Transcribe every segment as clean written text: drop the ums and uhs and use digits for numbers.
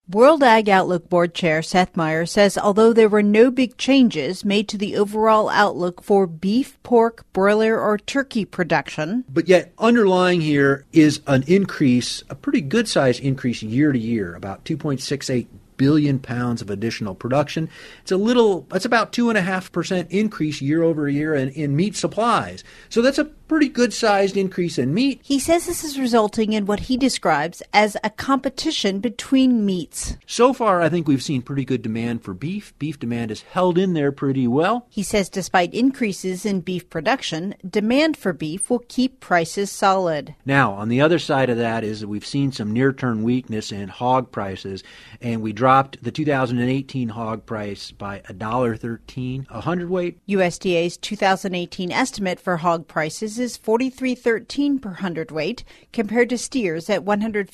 World Ag Outlook Board Chair Seth Meyer says although there were no big changes made to the overall outlook for beef, pork, broiler, or turkey production, but yet underlying here is an increase, a pretty good-sized increase year to year, about 2.68 billion pounds of additional production. It's about 2.5% increase year over year in meat supplies. So that's a pretty good-sized increase in meat. He says this is resulting in what he describes as a competition between meats. So far, I think we've seen pretty good demand for beef. Beef demand has held in there pretty well. He says despite increases in beef production, demand for beef will keep prices solid. Now, on the other side of that is that we've seen some near-term weakness in hog prices, and we dropped the 2018 hog price by $1.13 a hundredweight. USDA's 2018 estimate for hog prices is $43.13 per hundredweight, compared to steers at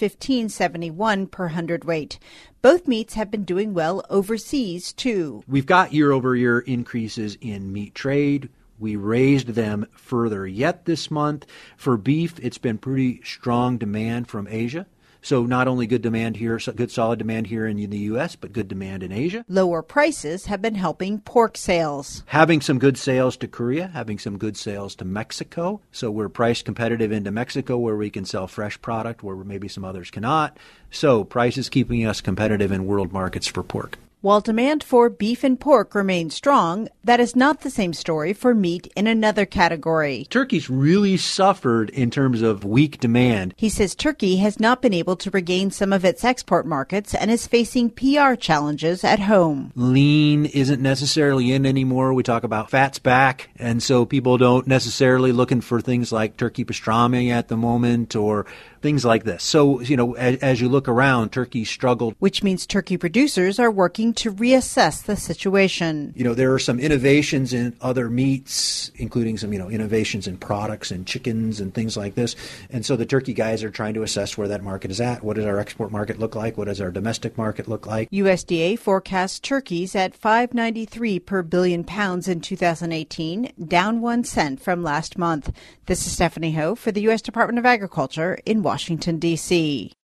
$115.71 per hundredweight. Both meats have been doing well overseas, too. We've got year-over-year increases in meat trade. We raised them further yet this month. For beef, it's been pretty strong demand from Asia. So not only good demand here, good solid demand here in the U.S., but good demand in Asia. Lower prices have been helping pork sales. Having some good sales to Korea, having some good sales to Mexico. So we're price competitive into Mexico where we can sell fresh product where maybe some others cannot. So price is keeping us competitive in world markets for pork. While demand for beef and pork remains strong, that is not the same story for meat in another category. Turkey's really suffered in terms of weak demand. He says turkey has not been able to regain some of its export markets and is facing PR challenges at home. Lean isn't necessarily in anymore. We talk about fat's back, and so people don't necessarily looking for things like turkey pastrami at the moment or things like this. So, as you look around, turkey struggled. Which means turkey producers are working to reassess the situation. There are some innovations in other meats, including some, innovations in products and chickens and things like this. And so the turkey guys are trying to assess where that market is at. What does our export market look like? What does our domestic market look like? USDA forecasts turkeys at $5.93 per billion pounds in 2018, down 1 cent from last month. This is Stephanie Ho for the U.S. Department of Agriculture in Washington, D.C.